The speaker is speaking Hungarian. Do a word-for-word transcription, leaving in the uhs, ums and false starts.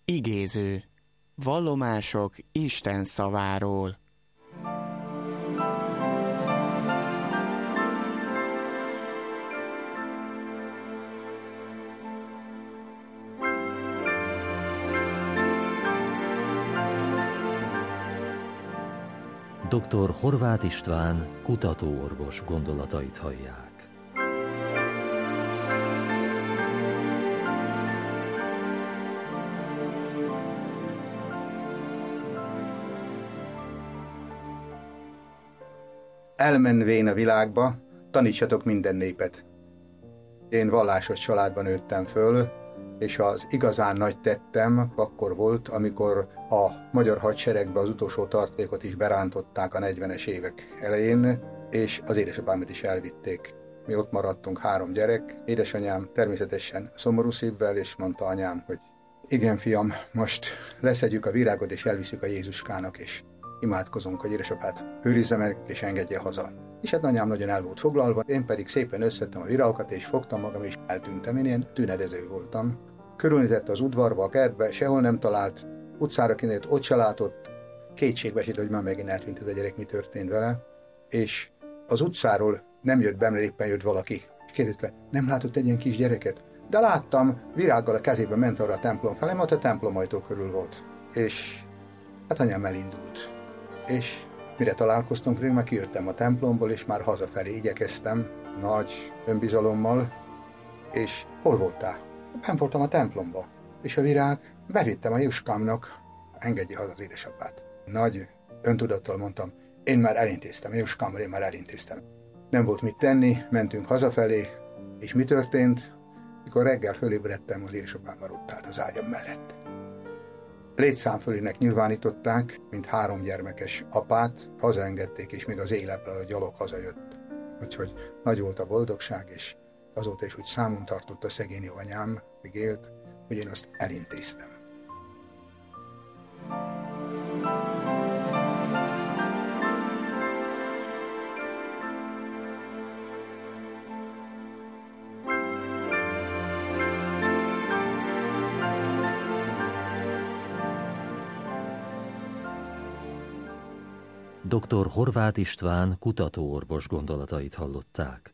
Igéző. Vallomások Isten szaváról. doktor Horváth István kutatóorvos gondolatait hallják. Elmenvén a világba, tanítsatok minden népet. Én vallásos családban nőttem föl, és az igazán nagy tettem akkor volt, amikor a magyar hadseregbe az utolsó tartalékot is berántották a negyvenes évek elején, és az édesapámat is elvitték. Mi ott maradtunk, három gyerek. Édesanyám természetesen szomorú szívvel, és mondta anyám, hogy igen, fiam, most leszedjük a virágot, és elviszük a Jézuskának, és imádkozunk, hogy édesapát őrizze meg, és engedje haza. És hát anyám nagyon el volt foglalva, én pedig szépen összettem a virágokat, és fogtam magam, és eltűntem. Én ilyen tünedező voltam. Körülnézett az udvarba, a kertbe, sehol nem talált, utcára kinézett, ott se látott. Kétségbe esett, hogy már megint eltűnt ez a gyerek, mi történt vele. És az utcáról nem jött be, mert éppen jött valaki. És kérdezte, nem látott egy ilyen kis gyereket? De láttam, virággal a kezében ment arra a templom felé, mert a templom ajtó körül volt. És hát anyám elindult. És mire találkoztunk, rég már kijöttem a templomból, és már hazafelé igyekeztem, nagy önbizalommal, és hol voltál? Nem voltam a templomba, és a virág bevittem a Jóskámnak, engedje haza az édesapát. Nagy öntudattal mondtam, én már elintéztem, a Jóskámmal én már elintéztem. Nem volt mit tenni, mentünk hazafelé, és mi történt? Mikor reggel fölébredtem, az édesapám már ott állt az ágyam mellett. Létszámfölének nyilvánították, mint három gyermekes apát, hazaengedték, és még az életből a gyalog hazajött. Úgyhogy nagy volt a boldogság, és azóta is úgy számon tartott a szegény jó anyám, míg élt, hogy én azt elintéztem. doktor Horváth István kutatóorvos gondolatait hallották.